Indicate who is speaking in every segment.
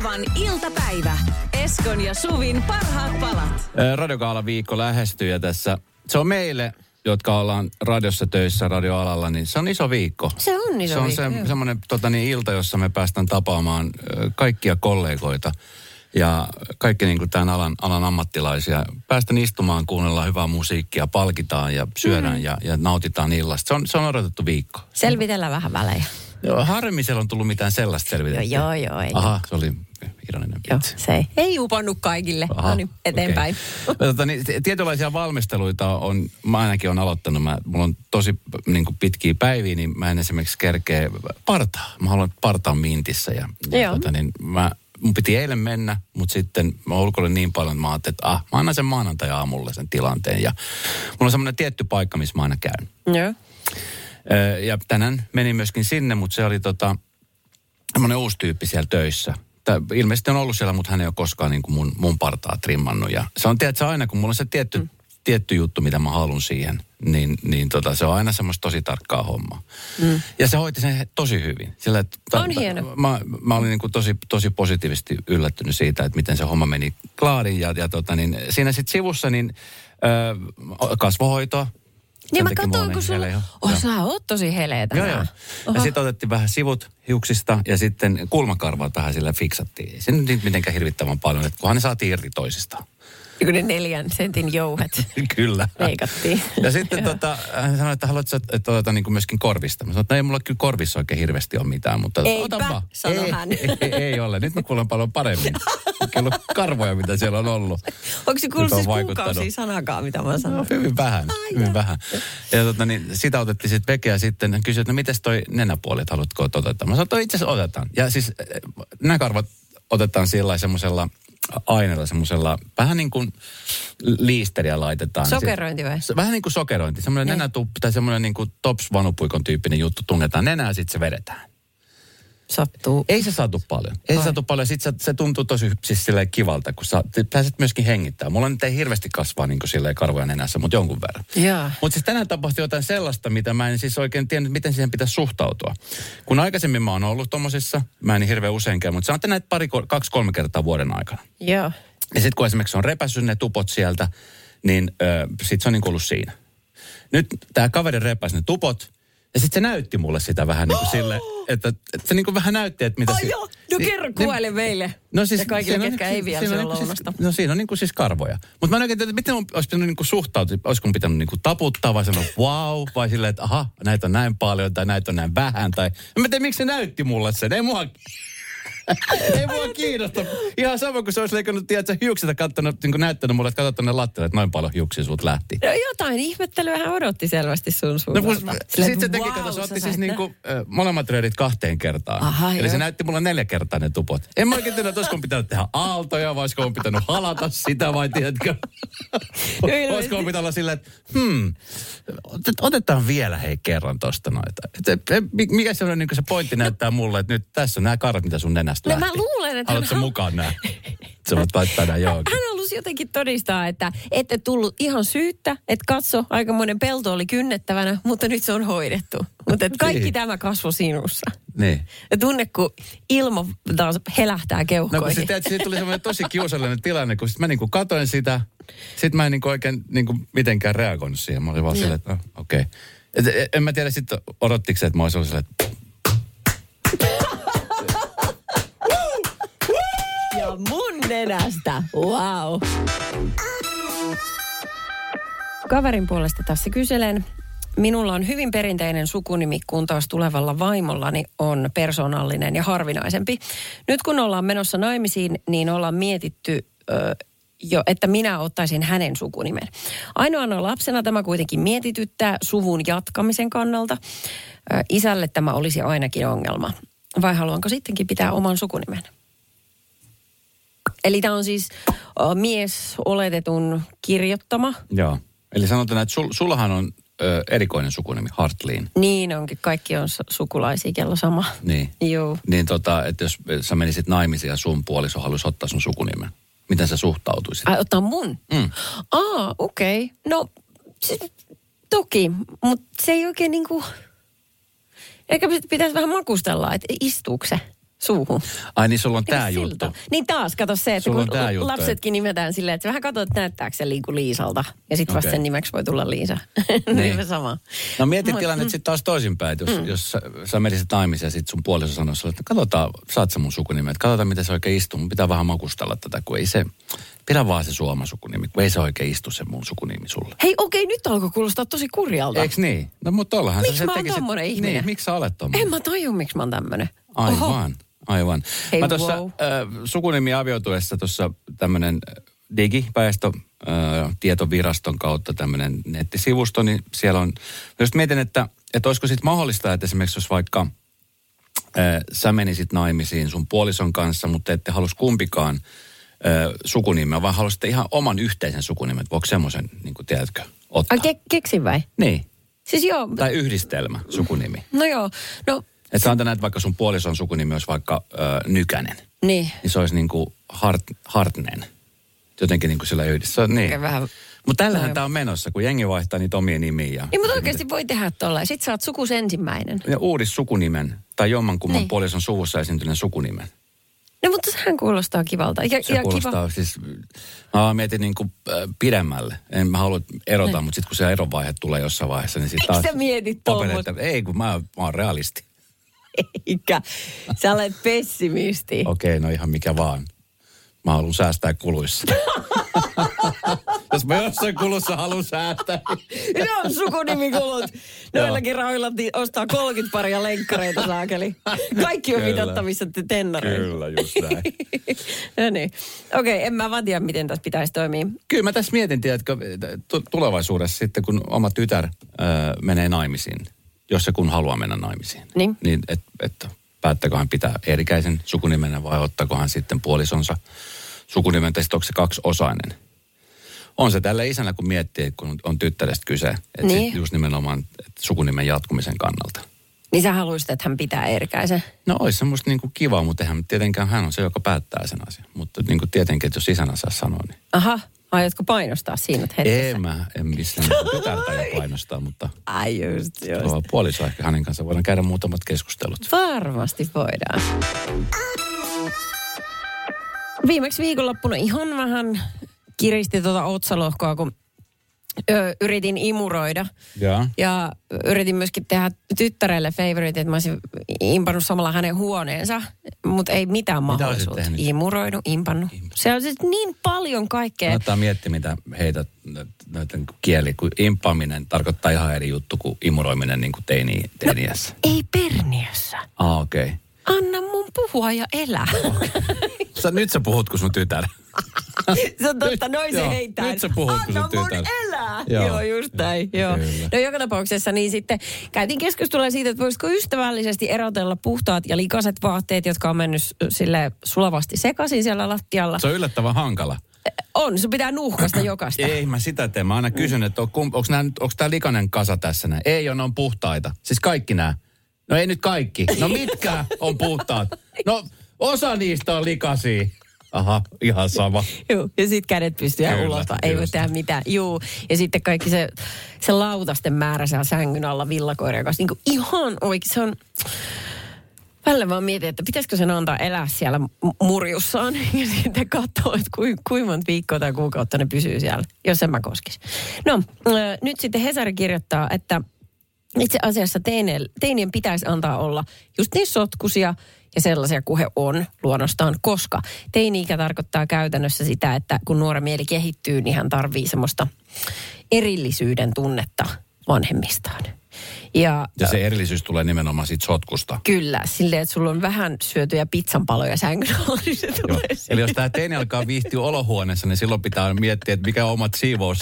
Speaker 1: Novan iltapäivä. Eskon ja Suvin parhaat palat.
Speaker 2: Radiogaala viikko lähestyy ja tässä, se on meille, jotka ollaan radiossa töissä, radioalalla, niin se on iso viikko.
Speaker 1: Se on iso viikko.
Speaker 2: Se on semmoinen ilta, jossa me päästään tapaamaan kaikkia kollegoita ja kaikki niin kuin tämän alan ammattilaisia. Päästään istumaan, kuunnellaan hyvää musiikkia, palkitaan ja syödään ja nautitaan illasta. Se on odotettu viikko.
Speaker 1: Selvitellään vähän välejä.
Speaker 2: Joo, harvemmin siellä on tullut mitään sellaista selvitettyä.
Speaker 1: Joo, ei.
Speaker 2: Aha, se oli ironinen vitsi.
Speaker 1: Se ei upannut kaikille. No niin, eteenpäin.
Speaker 2: Okay. Tietynlaisia valmisteluita mä ainakin olen aloittanut. Mulla on tosi niin kuin pitkiä päiviä, niin mä en esimerkiksi kerkeä partaa. Mä haluan partaan mintissä mun piti eilen mennä, mutta sitten mä ulkoilin niin paljon, että mä ajattelin, että mä annan sen maanantai-aamulla sen tilanteen. Ja mulla on semmoinen tietty paikka, missä mä aina käyn.
Speaker 1: Joo.
Speaker 2: Ja tänään menin myöskin sinne, mutta se oli semmoinen uusi tyyppi siellä töissä. Ilmeisesti on ollut siellä, mutta hän ei ole koskaan niin kuin mun partaa trimmannut. Ja se on, tiedätkö, aina kun mulla on se tietty juttu, mitä mä haluan siihen, niin se on aina semmoista tosi tarkkaa hommaa. Ja se hoiti sen tosi hyvin. Sillä, että
Speaker 1: on hieno.
Speaker 2: Mä olin niin kuin tosi positiivisesti yllättynyt siitä, että miten se homma meni klaariin. Ja siinä sitten sivussa kasvohoitoa.
Speaker 1: Niin mä katsoin, kun sulla... sä oot tosi heleä tänään.
Speaker 2: Joo. Ja sitten otettiin vähän sivut hiuksista ja sitten kulmakarvat vähän sillä fiksattiin. Se nyt mitenkään hirvittävän paljon, että kunhan ne saatiin irti toisistaan.
Speaker 1: Kun ne 4 sentin jouhet.
Speaker 2: Kyllä.
Speaker 1: Leikattiin.
Speaker 2: Ja sitten hän sanoi, että haluatko että niin kuin myöskin korvista. Mä sanoin, että ei mulla kyllä korvissa oikein hirveästi ole mitään, mutta
Speaker 1: eipä, sano hän.
Speaker 2: Ei ole. Nyt mä kuulen paljon paremmin. Kello karvoja, mitä siellä on ollut.
Speaker 1: Onko se kuullut siis kuukausia sanakaan, mitä mä sanon?
Speaker 2: No, hyvin vähän. Ja sitä otettiin sitten vekeä sitten. Hän kysyi, että no mites toi nenäpuoli, että haluatko ottaa? Mä sanoin, että itse asiassa otetaan. Ja siis nenäkarvat otetaan semmoisella aineella, semmoisella vähän niin kuin liisteriä laitetaan.
Speaker 1: Sokerointi vai?
Speaker 2: Vähän niin kuin sokerointi. Semmoinen nenätuppi tai semmoinen niin kuin tops-vanupuikon tyyppinen juttu. Tungetaan nenää ja sitten se vedetään.
Speaker 1: Sattuu.
Speaker 2: Ei se satu paljon. Sitten se tuntuu tosi siis silleen kivalta, kun sä pääset myöskin hengittämään. Mulla nyt ei hirveästi kasvaa niin kuin silleen karvoja nenässä, mutta jonkun verran. Mutta siis tänään tapahtui jotain sellaista, mitä mä en siis oikein tiennyt, miten siihen pitäisi suhtautua. Kun aikaisemmin mä oon ollut tommosissa, mä en niin hirveän usein käy, mutta sanotaan näitä 2-3 kertaa vuoden aikana.
Speaker 1: Joo.
Speaker 2: Ja sitten kun esimerkiksi on repässyt ne tupot sieltä, niin sit se on niin kuin ollut siinä. Nyt tää kaveri repäsi ne tupot. Ja sitten se näytti mulle sitä vähän niin kuin sille, että se niin kuin vähän näytti, että mitä...
Speaker 1: Joo, no kerro kuvaile meille.
Speaker 2: No siis,
Speaker 1: ja kaikille, ketkä ei vielä siellä lounasta.
Speaker 2: No siinä on niin kuin siis karvoja. Mutta mä en oikein tiedä, että miten olisi pitänyt niin kuin suhtautua. Olisiko mun pitänyt niin kuin taputtaa vai sanoa wow, vai silleen, että aha, näitä on näin paljon tai näitä on näin vähän. Tai mä en tiedä, miksi se näytti mulle sen. Ei mua kiinnosta. Ihan sama kuin se olisi leikannut, tiedätkö, hiukset ja niin näyttänyt mulle, että katsot tuonne lattialle, että noin paljon hiuksia sulta lähti.
Speaker 1: No jotain ihmettelyä hän odotti selvästi sun suunnalta.
Speaker 2: No sitten se teki, se otti siis niinku molemmat röörit 2 kertaa.
Speaker 1: Aha,
Speaker 2: eli se näytti mulle 4 kertaa ne tupot. En mä oikein tiedä, että olisiko pitänyt tehdä aaltoja, vai olisiko mun pitänyt halata sitä, vai tiedätkö? Olisiko mun pitänyt olla silleen, että otetaan vielä kerran tosta noita. Mikä se on niin se pointti näyttää mulle, että nyt tässä on nämä karvat, mitä sun nenästä lähti.
Speaker 1: Mä luulen, että
Speaker 2: haluatko mukaan nää? Sä voit laittaa nää johonkin.
Speaker 1: Hän halusi jotenkin todistaa, että ette tullut ihan syyttä, että katso, aikamoinen pelto oli kynnettävänä, mutta nyt se on hoidettu. Mutta kaikki tämä kasvo sinussa.
Speaker 2: Niin.
Speaker 1: Ja tunne, kun ilma taas helähtää keuhkoihin.
Speaker 2: No kun siitä tuli semmoinen tosi kiusallinen tilanne, kun mä niinku katoin sitä, sit mä en niinku oikein niinku mitenkään reagoinut siihen. Mä olin vaan silleen, että okei. En mä tiedä sitten odottiko se, että mä olisin ollut silleen, että
Speaker 1: ja mun nenästä. Wow. Kaverin puolesta tässä kyselen. Minulla on hyvin perinteinen sukunimi, kun taas tulevalla vaimollani on persoonallinen ja harvinaisempi. Nyt kun ollaan menossa naimisiin, niin ollaan mietitty että minä ottaisin hänen sukunimen. Ainoana lapsena tämä kuitenkin mietityttää suvun jatkamisen kannalta. Isälle tämä olisi ainakin ongelma. Vai haluanko sittenkin pitää oman sukunimen? Eli tämä on siis mies oletetun kirjoittama.
Speaker 2: Joo. Eli sanotaan, että sullahan on erikoinen sukunimi, Hartliin.
Speaker 1: Niin onkin. Kaikki on sukulaisia, kello sama.
Speaker 2: Niin.
Speaker 1: Joo.
Speaker 2: Niin että jos sä menisit naimisiin ja sun puoliso haluaisi ottaa sun sukunimen, miten sä suhtautuisit?
Speaker 1: Ottaa mun? Okei. Okay. No, toki. Mutta se ei oikein niinku... Ehkä pitäisi vähän makustella, että istuuko se suuhun.
Speaker 2: Ai niin, sulla on tää juttu.
Speaker 1: Niin taas, kato se, että
Speaker 2: Sulla
Speaker 1: kun lapsetkin nimetään silleen, että vähän katsot, että näyttääkö se Liisalta. Ja sitten vasta sen nimeksi voi tulla Liisa. Niin sama.
Speaker 2: No mietit tilanne sitten taas toisinpäin, että jos sä menisit naimisiin ja sitten sun puoliso sanoi sulle, että katsotaan, saat sä mun sukunimen, katsotaan miten se oikein istuu. Mun pitää vähän makustella tätä, kun ei se, pidä vaan se Suoma sukunimi, kun ei se oikein istu se mun sukunimi sulle.
Speaker 1: Hei, okei, nyt alkoi kuulostaa tosi kurjalta.
Speaker 2: Eiks niin? No mutta ollahan
Speaker 1: miksi mä oon tommonen ihminen?
Speaker 2: Niin, miksi sä olet tommonen?
Speaker 1: En mä tajua, miksi mä oon tämmönen.
Speaker 2: Aivan.
Speaker 1: Hei,
Speaker 2: mä tuossa sukunimi avioituessa tuossa tämmönen digiväestö tietoviraston kautta tämmöinen nettisivusto, niin siellä on, just mietin, että olisiko sitten mahdollista, että esimerkiksi jos vaikka sä menisit naimisiin sun puolison kanssa, mutta ette halus kumpikaan sukunimeä, vaan halusitte ihan oman yhteisen sukunimen. Voiko semmoisen, niin kuin tiedätkö, ottaa?
Speaker 1: Keksin vai?
Speaker 2: Niin.
Speaker 1: Siis joo.
Speaker 2: Tai yhdistelmä sukunimi.
Speaker 1: No joo. No,
Speaker 2: että sanotaan, että vaikka sun puolison sukunimi olisi vaikka Nykänen.
Speaker 1: Niin
Speaker 2: se olisi niin kuin Hartnen. Jotenkin niin kuin sillä yhdessä. Niin.
Speaker 1: Vähän.
Speaker 2: Mutta tällähän tämä on menossa, kun jengi vaihtaa niitä omia nimiä.
Speaker 1: Niin, mutta oikeasti voi tehdä tollain. Sitten sä oot sukus ensimmäinen.
Speaker 2: Ja uudis sukunimen, tai jommankumman puolison suvussa esiintyneen sukunimen.
Speaker 1: No, mutta sehän kuulostaa kivalta.
Speaker 2: Se kuulostaa siis, mä mietin niin kuin pidemmälle. En mä halua erota, mutta sitten kun se erovaihe tulee jossain vaiheessa, niin sitten taas...
Speaker 1: Sä mietit tuommoista?
Speaker 2: Ei, kun mä oon realisti.
Speaker 1: Eikä. Sä olet pessimisti.
Speaker 2: Okei, no ihan mikä vaan. Mä haluan säästää kuluissa. Jos mä jossain kulussa haluan säästää.
Speaker 1: No, sukunimikulut. Noillakin rahoilla ostaa 30 paria lenkkareita, saakeli. Kaikki on mitattavissa tennareilla.
Speaker 2: Kyllä, just näin.
Speaker 1: No niin. Okei, en mä vaan tiedä, miten tässä pitäisi toimia.
Speaker 2: Kyllä mä tässä mietin, tiedätkö, tulevaisuudessa sitten, kun oma tytär menee naimisiin, jos se kun haluaa mennä naimisiin. Niin että päättääkö hän pitää erikäisen sukunimen vai ottaako hän sitten puolisonsa sukunimen, tai sitten onko se kaksiosainen. On se tällä isänä, kun miettii, kun on tyttärestä kyse, että niin. Just nimenomaan sukunimen jatkumisen kannalta.
Speaker 1: Niin sä haluaisit, että hän pitää erikäisen?
Speaker 2: No olisi se musta niinku kiva, mutta eihän tietenkään hän on se, joka päättää sen asian. Mutta niinku tietenkin, että jos isänä saa sanoa, niin...
Speaker 1: Aha, aiotko painostaa siinä hetkessä?
Speaker 2: En missään tytärtä jo painostaa, mutta...
Speaker 1: Ai just.
Speaker 2: Puoliso ehkä hänen kanssa voidaan käydä muutamat keskustelut.
Speaker 1: Varmasti voidaan. Viimeksi viikonloppuna ihan vähän kiristi otsalohkoa, kun yritin imuroida. Ja yritin myöskin tehdä tyttärelle favorite, että mä olisin impannut samalla hänen huoneensa, mutta ei mitään mahdollisuutta. Imuroinut, impannut. Se on siis niin paljon kaikkea.
Speaker 2: Kannattaa miettiä, mitä heitä näiden kieli, kun impaaminen tarkoittaa ihan eri juttu kuin imuroiminen niin kuin teiniässä.
Speaker 1: No, ei perniössä.
Speaker 2: Okei. Okay.
Speaker 1: Anna mun puhua ja elää.
Speaker 2: Okay. Nyt sä puhut kuin sun tytär.
Speaker 1: Se on totta, noin se heittää.
Speaker 2: Nyt sä puhut kuin sun tytär.
Speaker 1: Anna mun elää. Joo, just näin. Joo. No joka tapauksessa niin sitten käytiin keskustelua siitä, että voisiko ystävällisesti erotella puhtaat ja likaiset vaatteet, jotka on mennyt sille sulavasti sekaisin siellä lattialla.
Speaker 2: Se on yllättävän hankala.
Speaker 1: On, sun pitää nuuhkasta jokaista.
Speaker 2: Ei, mä sitä teen. Mä aina kysyn, että onko tää likainen kasa tässä näin? Ei, on puhtaita. Siis kaikki nämä. No ei nyt kaikki. No mitkä on puhtaat? No osa niistä on likaisia. Aha, ihan sama.
Speaker 1: Joo, ja sitten kädet pystyy ulostaan. Ei voi tehdä mitään. Joo, ja sitten kaikki se lautasten määrä siellä sängyn alla villakoirien kanssa. Niin kuin ihan oikein, se on... Välillä vaan mietin, että pitäisikö sen antaa elää siellä murjussaan ja sitten katsoa, että kuinka monta viikkoa tai kuukautta ne pysyy siellä, jos en mä koskisi. No, nyt sitten Hesari kirjoittaa, että itse asiassa teinien pitäisi antaa olla just niin sotkusia ja sellaisia kuin he on luonnostaan, koska teini-ikä tarkoittaa käytännössä sitä, että kun nuoren mieli kehittyy, niin hän tarvii semmoista erillisyyden tunnetta vanhemmistaan. Ja
Speaker 2: se erillisyys tulee nimenomaan siitä sotkusta.
Speaker 1: Kyllä, silleen, että sulla on vähän syötyjä pizzanpaloja sängyn alla, niin se tulee.
Speaker 2: Eli jos tämä teini alkaa viihtyä olohuoneessa, niin silloin pitää miettiä, että mikä omat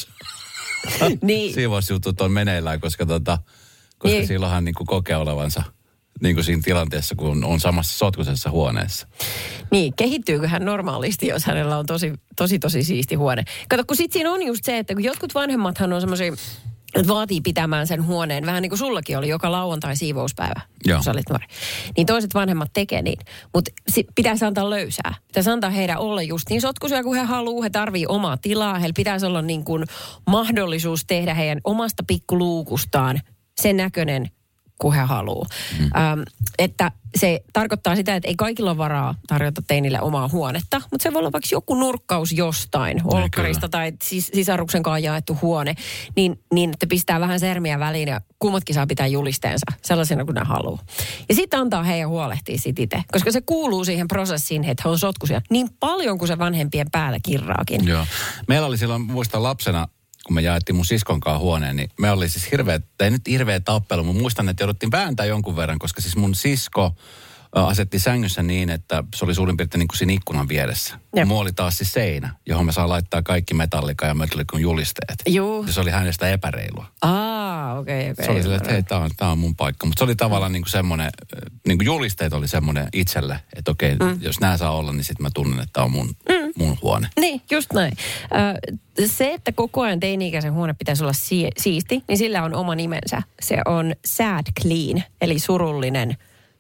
Speaker 2: siivousjutut on meneillään, koska niin. Silloinhan niin kuin kokee olevansa niin kuin siinä tilanteessa, kun on samassa sotkusessa huoneessa.
Speaker 1: Niin, kehittyykö hän normaalisti, jos hänellä on tosi siisti huone? Kato, kun sit siinä on just se, että kun jotkut vanhemmathan on semmoisia, että vaatii pitämään sen huoneen, vähän niin kuin sullakin oli joka lauantai siivouspäivä, kun sä olit nuori. Niin toiset vanhemmat tekee niin, mutta pitäisi antaa löysää. Pitäisi antaa heidän olla just niin sotkuisia kuin he haluaa, he tarvii omaa tilaa, heillä pitäisi olla niin kuin mahdollisuus tehdä heidän omasta pikkuluukustaan sen näköinen, kun he haluaa. Että se tarkoittaa sitä, että ei kaikilla ole varaa tarjota teinille omaa huonetta, mutta se voi olla vaikka joku nurkkaus jostain, olkkarista tai sisaruksen kanssa jaettu huone, niin että pistää vähän sermiä väliin ja kummatkin saa pitää julisteensa sellaisena kuin ne haluaa. Ja sitten antaa heidän huolehtia siitä itse, koska se kuuluu siihen prosessiin, että he on sotkuisia niin paljon kuin se vanhempien päällä kirraakin.
Speaker 2: Joo. Meillä oli silloin, muistan lapsena, kun me jaettiin mun siskon kanssa huoneen, niin me oli siis hirveä tappelu. Mä muistan, että jouduttiin vääntää jonkun verran, koska siis mun sisko asetti sängyssä niin, että se oli suurin piirtein niin kuin siinä ikkunan vieressä. Mua oli taas siis seinä, johon me saa laittaa kaikki Metallica ja Metallican julisteet.
Speaker 1: Joo.
Speaker 2: Ja se oli hänestä epäreilua.
Speaker 1: Okei.
Speaker 2: Se oli silleen, että hei, tää on mun paikka. Mutta se oli tavallaan niin kuin semmoinen, niin kuin julisteet oli semmoinen itselle, että okei, jos nää saa olla, niin sitten mä tunnen, että tää on mun huone.
Speaker 1: Niin, just näin. Se, että koko ajan teini-ikäisen huone pitäisi olla siisti, niin sillä on oma nimensä. Se on sad clean, eli surullisen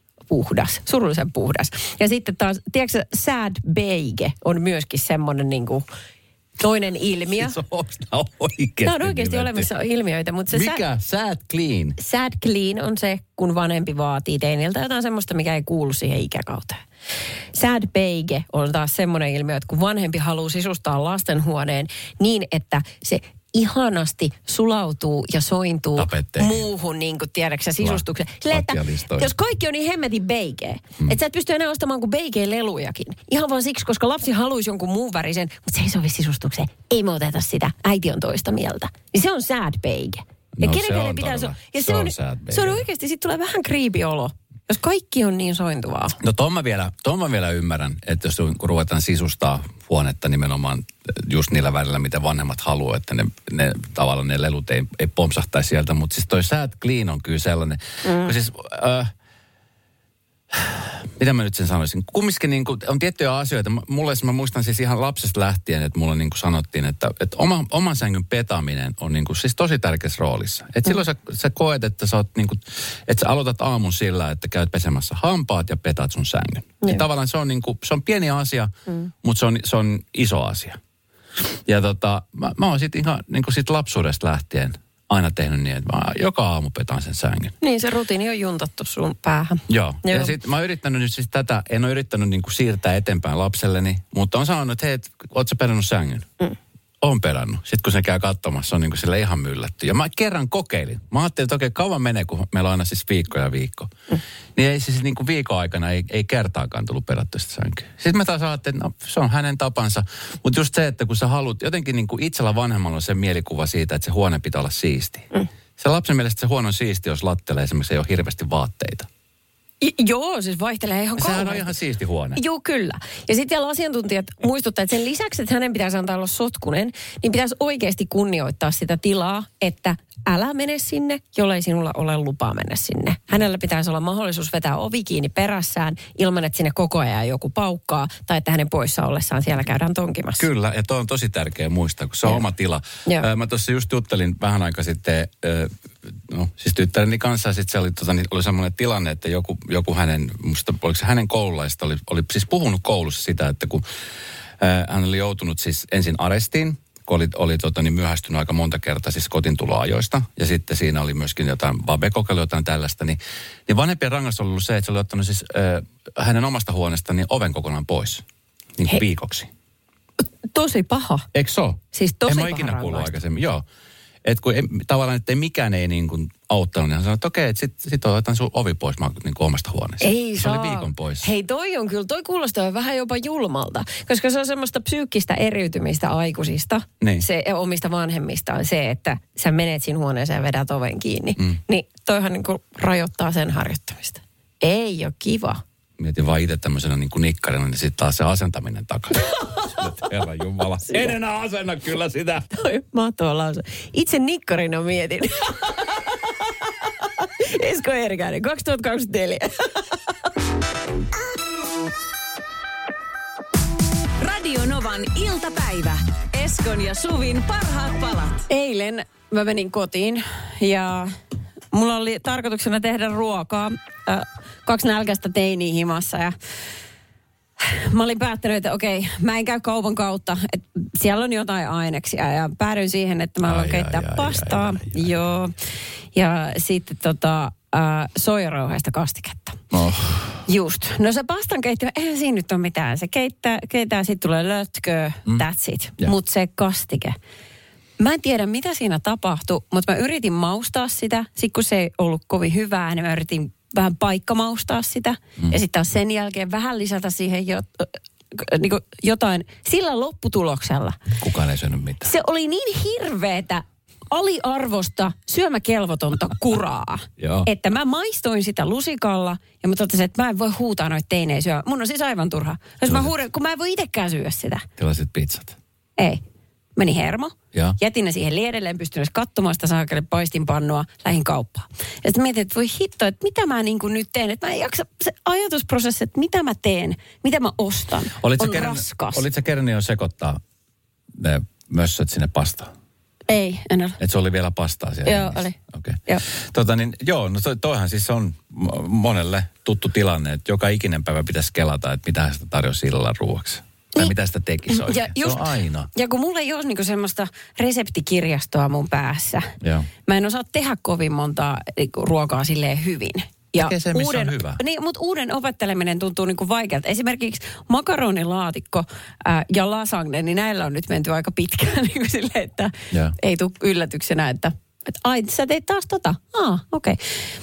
Speaker 1: puhdas. Ja sitten taas, tiedätkö, sad beige on myöskin semmoinen niinku toinen ilmiö.
Speaker 2: Se on oikeasti.
Speaker 1: Tämä on oikeasti olemassa ilmiöitä, mutta se
Speaker 2: mikä? Sad clean?
Speaker 1: Sad clean on se, kun vanhempi vaatii teiniltä jotain semmoista, mikä ei kuulu siihen ikäkauteen. Sad beige on taas semmoinen ilmiö, että kun vanhempi haluaa sisustaa lastenhuoneen niin, että se ihanasti sulautuu ja sointuu muuhun, niin kuin tiedäksä, sisustukseen. Jos kaikki on niin hemmetin beikeä, että sä et pysty enää ostamaan kuin beikeä-lelujakin. Ihan vaan siksi, koska lapsi haluaisi jonkun muun värisen, mutta se ei sovi sisustukseen. Ei me oteta sitä. Äiti on toista mieltä. Niin se on sad beige. Ja
Speaker 2: no,
Speaker 1: se on oikeasti, sit tulee vähän creepy olo. Jos kaikki on niin sointuvaa.
Speaker 2: No ton mä vielä ymmärrän, että jos kun ruvetaan sisustaa huonetta nimenomaan just niillä värillä, mitä vanhemmat haluaa, että ne tavallaan ne lelut ei pompsahtaisi sieltä. Mutta siis toi sad clean on kyllä sellainen. Siis, mitä mä nyt sen sanoisin? Kumminkin niin kuin, on tiettyjä asioita. Mä muistan siis ihan lapsesta lähtien, että mulle niin kuin sanottiin, että oman sängyn petaaminen on niin kuin, siis tosi tärkeässä roolissa. Että silloin sä koet, että sä oot niin kuin, että sä aloitat aamun sillä, että käyt pesemässä hampaat ja petaat sun sängyn. Ja tavallaan se on niin kuin, se on pieni asia, mutta se on iso asia. Ja mä oon sit ihan niin kuin sit lapsuudesta lähtien aina tehnyt niin, että mä joka aamu petaan sen sängyn.
Speaker 1: Niin, se rutiini on juntattu sun päähän.
Speaker 2: Joo. Ja sitten mä oon yrittänyt nyt siis tätä, en ole yrittänyt niin kuin siirtää eteenpäin lapselleni, mutta on sanonut, että hei, oot sä perannut sängyn? Oon perannut. Sitten kun se käy katsomassa, se on niin kuin sille ihan myllätty. Ja mä kerran kokeilin. Mä ajattelin, että okei, kauan menee, kun meillä on aina siis viikko. Niin ei siis niin kuin viikon aikana ei kertaakaan tullut perattu sitä sänkyä. Sitten mä taas ajattelin, että no, se on hänen tapansa. Mutta just se, että kun sä haluat, jotenkin niin kuin itsellä vanhemmalla on se mielikuva siitä, että se huone pitää olla siisti. Se lapsen mielestä se huone on siisti, jos lattelee esimerkiksi ei ole hirveästi vaatteita.
Speaker 1: Joo, siis vaihtelee ihan kauheasti.
Speaker 2: Sehän on ihan siisti huone.
Speaker 1: Joo, kyllä. Ja sitten vielä asiantuntijat muistuttaa, että sen lisäksi, että hänen pitäisi antaa olla sotkunen, niin pitäisi oikeasti kunnioittaa sitä tilaa, että älä mene sinne, jollei sinulla ole lupaa mennä sinne. Hänellä pitäisi olla mahdollisuus vetää ovi kiinni perässään ilman, että sinne koko ajan joku paukkaa tai että hänen poissa ollessaan siellä käydään tonkimassa.
Speaker 2: Kyllä, ja toi on tosi tärkeä muistaa, kun se on oma tila. Mä tuossa just juttelin vähän aikaa sitten, siis tyttäreni kanssa, ja sitten se oli semmoinen tilanne, että joku hänen, musta oliko se hänen koululaista, oli siis puhunut koulussa sitä, että kun hän oli joutunut siis ensin arestiin, kun oli myöhästynyt aika monta kertaa siis kotiintuloajoista. Ja sitten siinä oli myöskin jotain vabe-kokeilu, jotain tällaista. Niin vanhempien rangaistus oli ollut se, että se oli ottanut siis hänen omasta huoneesta niin oven kokonaan pois. Niin kuin viikoksi.
Speaker 1: Tosi paha.
Speaker 2: Eikö se ole?
Speaker 1: Siis tosi paha.
Speaker 2: En mä ikinä kuullut aikaisemmin, joo. Että kun tavallaan, että mikään ei niin kuin auttanut, niin hän sanoi, että okei, että sit otetaan sun ovi pois niin kuin omasta huoneesta.
Speaker 1: Ei
Speaker 2: se oli viikon pois.
Speaker 1: Hei, toi kuulostaa vähän jopa julmalta, koska se on semmoista psyykkistä eriytymistä aikuisista. Niin. Se omista vanhemmista on se, että sä menet siinä huoneeseen ja vedät oven kiinni. Niin toihan niin kuin rajoittaa sen harjoittamista. Ei ole kiva.
Speaker 2: Mietin vaan itse tämmöisenä niin kuin nikkarina, niin sitten taas se asentaminen takaisin. Herran Jumala. En enää asenna kyllä sitä.
Speaker 1: Toi mahtava lause. Itse nikkarina mietin. Esko Eerikäinen, 2024.
Speaker 3: Radio Novan iltapäivä. Eskon ja Suvin parhaat palat.
Speaker 1: Eilen mä menin kotiin ja mulla oli tarkoituksena tehdä ruokaa. 2 nälkäistä teiniä himassa ja mä olin päättänyt, että okei, mä en käy kaupan kautta, että siellä on jotain aineksia ja päädyin siihen, että mä haluan keittää pastaa. Joo. Ja sitten soijarauheista kastiketta.
Speaker 2: Oh.
Speaker 1: Just. No se pastankeittiö, eihän siinä nyt ole mitään. Se keittää, sitten tulee lötköä, that's it. Mutta se kastike. Mä en tiedä, mitä siinä tapahtui, mutta mä yritin maustaa sitä. Sitten kun se ei ollut kovin hyvää, niin mä yritin vähän paikkamaustaa sitä. Ja sitten taas sen jälkeen vähän lisätä siihen niin jotain sillä lopputuloksella.
Speaker 2: Kukaan ei syönyt mitään.
Speaker 1: Se oli niin hirveetä, aliarvosta, syömäkelvotonta kuraa, että mä maistoin sitä lusikalla ja mä totesin, että mä en voi huutaa noita teinejä syödä. Mun on siis aivan turha. Jos mä huudan, kun mä en voi itsekään syödä sitä.
Speaker 2: Tilasit pizzat?
Speaker 1: Ei. Meni hermo. Jätin ne siihen liedelle, en pystynyt katsomaan sitä saakelle paistinpannua, lähdin kauppaan. Ja sitten mietin, että voi hitto, että mitä mä niin kuin nyt teen. Että mä en jaksa, se ajatusprosessi, että mitä mä teen, mitä mä ostan, on raskas.
Speaker 2: Olitko sä kerran jo sekoittaa ne mössöt sinne pastaan?
Speaker 1: Ei, en ole.
Speaker 2: Että se oli vielä pastaa siellä?
Speaker 1: Joo, oli.
Speaker 2: Okei. Okay. No toihan siis on monelle tuttu tilanne, että joka ikinen päivä pitäisi kelata, että mitä sitä tarjosi illalla ruuaksi. Tai mitä sitä tekisi oikein. Se on aina.
Speaker 1: Ja kun mulla ei ole niinku semmoista reseptikirjastoa mun päässä. Mä en osaa tehdä kovin montaa ruokaa silleen hyvin. Ja
Speaker 2: tekee se, missä on hyvä.
Speaker 1: Niin, mutta uuden opetteleminen tuntuu niinku vaikealta. Esimerkiksi makaronilaatikko ja lasagne, niin näillä on nyt menty aika pitkään niin silleen, että ei tule yllätyksenä, että ai, sä teit taas tota. Okei.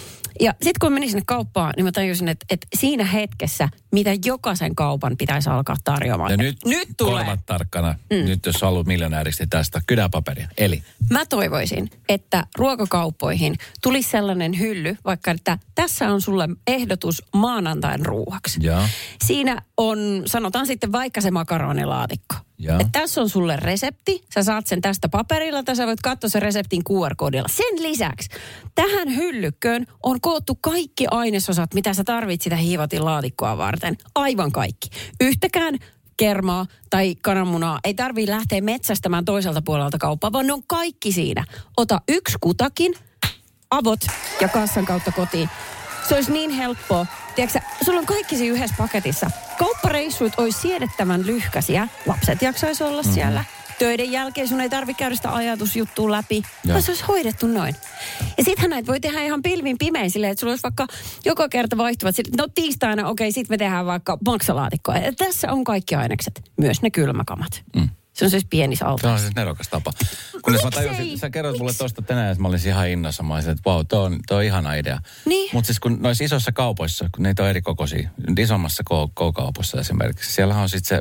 Speaker 1: Ja sitten kun menin sinne kauppaan, niin mä tajusin, että siinä hetkessä, mitä jokaisen kaupan pitäisi alkaa tarjoamaan.
Speaker 2: Ja nyt tulee. Korvat tarkkana. Nyt jos haluat miljonääriksi tästä kynäpaperia. Eli?
Speaker 1: Mä toivoisin, että ruokakauppoihin tulisi sellainen hylly, vaikka että tässä on sulle ehdotus maanantain ruuaksi. Siinä on, sanotaan sitten vaikka se makaronilaatikko. Että tässä on sulle resepti, sä saat sen tästä paperilla tai sä voit katsoa sen reseptin QR-koodilla. Sen lisäksi tähän hyllykköön on koottu kaikki ainesosat, mitä sä tarvitset sitä hiivatin laatikkoa varten. Aivan kaikki. Yhtäkään kermaa tai kananmunaa ei tarvii lähteä metsästämään toiselta puolelta kauppaa, vaan ne on kaikki siinä. Ota yksi kutakin, avot ja kassan kautta kotiin. Se olisi niin helppoa. Tiedätkö, sulla on kaikki siinä yhdessä paketissa. Kauppareissut olisi siedettävän lyhkäisiä. Lapset jaksaisi olla siellä. Töiden jälkeen sun ei tarvitse käydä sitä ajatusjuttua läpi. Vaan se olisi hoidettu noin. Ja sittenhän näitä voi tehdä ihan pilvin pimein silleen, että sulla olisi vaikka joka kerta vaihtuvat. No tiistaina, sit me tehdään vaikka maksalaatikkoa. Ja tässä on kaikki ainekset. Myös ne kylmäkamat. Se on siis pieni salto.
Speaker 2: Se on siis nerokas tapa. Kunnes mä tajusin, sä kerroit mulle tuosta tänään, että mä olisin ihan innossa. Mä olisin, että vau, toi on ihana idea.
Speaker 1: Niin.
Speaker 2: Mutta siis kun noissa isoissa kaupoissa, kun niitä on eri kokoisia, isommassa K-kaupossa esimerkiksi, siellähän on sitten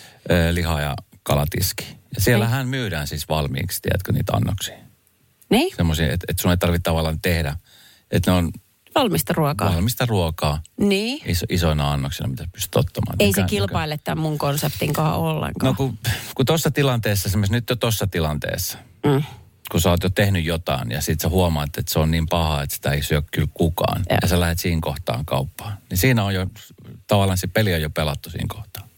Speaker 2: se liha- ja kalatiski. Ja siellähän myydään siis valmiiksi, tiedätkö, niitä annoksia.
Speaker 1: Niin.
Speaker 2: Semmoisia, että sun ei tarvitse tavallaan tehdä. Että ne on Valmista ruokaa.
Speaker 1: Niin.
Speaker 2: Isoina annoksina, mitä pystyt ottamaan.
Speaker 1: Ei se kilpaile tämän mun konseptinkaan ollenkaan.
Speaker 2: No kun tuossa tilanteessa, esimerkiksi nyt jo tuossa tilanteessa, kun sä oot jo tehnyt jotain ja sit sä huomaat, että se on niin paha, että sitä ei syö kyllä kukaan. Ja sä lähdet siinä kohtaan kauppaan. Niin siinä on jo, tavallaan se peli on jo pelattu siinä kohtaan.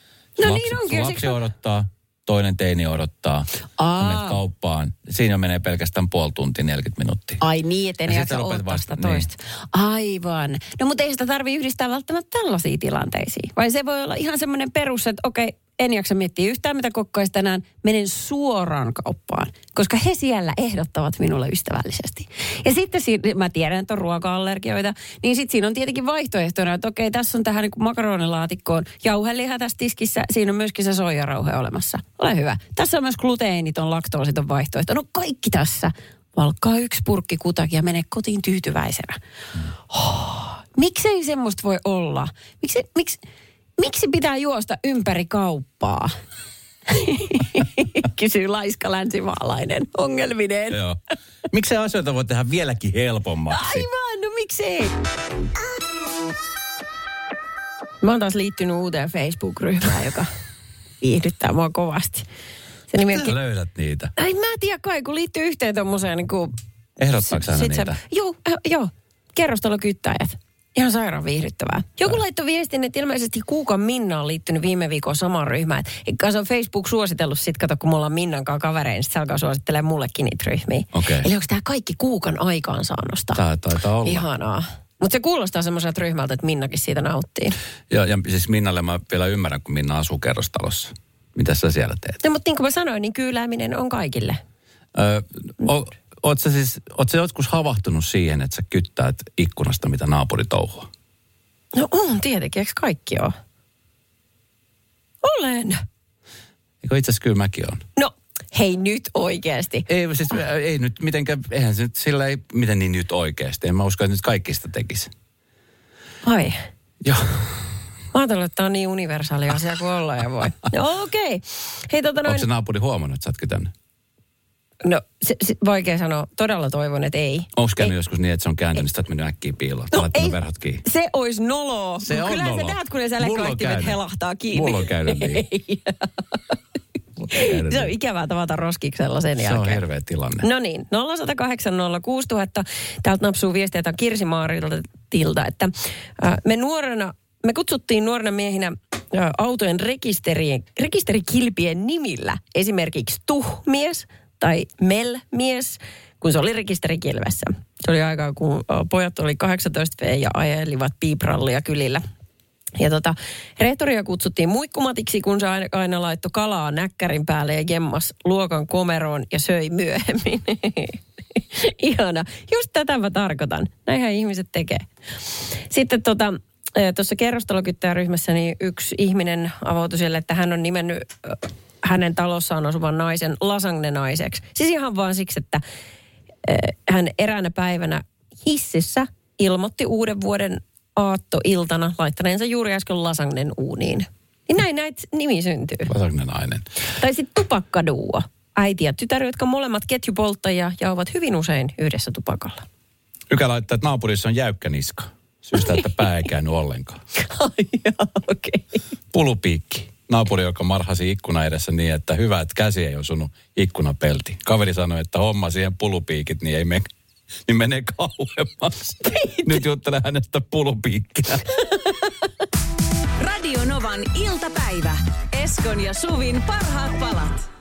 Speaker 1: No niin onkin.
Speaker 2: Lapsi odottaa, toinen teini odottaa, menet kauppaan. Siinä menee pelkästään puoli tuntia, 40 minuuttia.
Speaker 1: Ai niin, ettei ne jaksa odottaa sitä toista. Niin. Aivan. No mutta ei sitä tarvitse yhdistää välttämättä tällaisiin tilanteisiin. Vai se voi olla ihan semmoinen perus, että okei, en jaksa miettiä yhtään mitä kokkaisi tänään, menen suoraan kauppaan. Koska he siellä ehdottavat minulle ystävällisesti. Ja sitten mä tiedän, että on ruoka-allergioita, niin sitten siinä on tietenkin vaihtoehtona, että okei, tässä on tähän niin kuin makaronilaatikkoon jauheliha tässä tiskissä, siinä on myöskin se soijarauhe olemassa. Ole hyvä. Tässä on myös gluteeniton, laktoositon vaihtoehto. No kaikki tässä. Valkkaa yksi purkki kutakin ja mene kotiin tyytyväisenä. Miksei semmoista voi olla? Miksi pitää juosta ympäri kauppaa? Kysyy laiska länsimaalainen ongelminen.
Speaker 2: Joo. Miksei asioita voi tehdä vieläkin helpommaksi?
Speaker 1: Aivan, no miksei? Mä oon taas liittynyt uuteen Facebook-ryhmään, joka viihdyttää mua kovasti.
Speaker 2: Sä löydät niitä.
Speaker 1: Ai mä en tiedä kai, kun liittyy yhteen tommoseen niin kuin...
Speaker 2: Ehdottaako aina niitä?
Speaker 1: Joo. Kerrostalokyttäjät. Ihan sairaan viihdyttävää. Joku laittoi viestin, että ilmeisesti Kuukan Minna on liittynyt viime viikolla samaan ryhmään. Eikä se on Facebook suositellut sit, kato kun me ollaan Minnan kanssa kaverein, niin se alkaa suosittelemaan mullekin niitä ryhmiä.
Speaker 2: Okay.
Speaker 1: Eli onko tämä kaikki Kuukan aikaansaannosta?
Speaker 2: Taitaa olla.
Speaker 1: Ihanaa. Mutta se kuulostaa semmoiselta ryhmältä, että Minnakin siitä nauttii.
Speaker 2: Ja siis Minnalle mä vielä ymmärrän, kun Minna asuu kerrostalossa. Mitä sä siellä teet?
Speaker 1: No, mutta niin kuin mä sanoin, niin kyylääminen on kaikille.
Speaker 2: Oot sä joskus havahtunut siihen, että sä kyttäät ikkunasta, mitä naapuri touhua?
Speaker 1: No on tietenkin, eikö kaikki ole? Olen.
Speaker 2: Eikö itse asiassa kyllä mäkin on?
Speaker 1: No, hei nyt oikeasti.
Speaker 2: Ei nyt mitenkään, eihän se nyt sillä ei, miten niin nyt oikeasti. En mä usko, että nyt kaikki sitä tekisi.
Speaker 1: Ai.
Speaker 2: Joo.
Speaker 1: Mä ajattelin, että tämä on niin universaali asia kuin olla ja voi. No okei. Hei,
Speaker 2: Onko se naapuri huomannut, että sä oot kytännyt?
Speaker 1: No, vaikea sanoa. Todella toivon, että ei.
Speaker 2: Onko käynyt joskus niin, että se on kääntynyt, että sä oot mennyt äkkiä piiloon?
Speaker 1: No ei,
Speaker 2: verhot kiinni.
Speaker 1: se olisi noloa.
Speaker 2: Se on
Speaker 1: kyllä
Speaker 2: noloa.
Speaker 1: Kyllä sä näet, kun ne säleköittimet helahtaa kiinni.
Speaker 2: Mulla on käynyt niin.
Speaker 1: Se on ikävää tavata roskiksella sen jälkeen.
Speaker 2: Se on hirveä tilanne.
Speaker 1: No niin, 0806000. Täältä napsuu viestiä tämän Kirsi Maarilta, että me kutsuttiin nuorena miehinä autojen rekisterikilpien nimillä. Esimerkiksi tuhmies tai melmies, kun se oli rekisterikilvessä. Se oli aikaa, kun pojat oli 18 ja ajelivat piiprallia kylillä. Ja rehtoria kutsuttiin muikkumatiksi, kun se aina laittoi kalaa näkkärin päälle ja gemmas luokan komeroon ja söi myöhemmin. Ihana. Just tätä mä tarkoitan. Näinhän ihmiset tekee. Sitten tuossa kerrostalokyttäjäryhmässä niin yksi ihminen avautui siellä, että hän on nimennyt hänen talossaan asuvan naisen lasagne-naiseksi. Siis ihan vaan siksi, että hän eräänä päivänä hississä ilmoitti uuden vuoden aattoiltana laittaneensa juuri äsken lasagnen uuniin. Niin näin näitä nimi syntyy.
Speaker 2: Lasagne-nainen.
Speaker 1: Tai sitten tupakkaduo. Äiti ja tytär, jotka molemmat ketjupolttajia ja ovat hyvin usein yhdessä tupakalla.
Speaker 2: Ykä laittaa, että naapurissa on jäykkä niska. Syystä, että pää ei käynyt ollenkaan.
Speaker 1: Okei.
Speaker 2: Pulupiikki. Naapuri, joka marhasi ikkuna edessä niin, että hyvä, että käsi ei osunut ikkunapelti. Kaveri sanoi, että homma siihen pulupiikit, niin ei mene. Niin menee kauemmaksi. Nyt juttelen hänestä pulupiikkinä.
Speaker 3: Radio Novan iltapäivä. Eskon ja Suvin parhaat palat.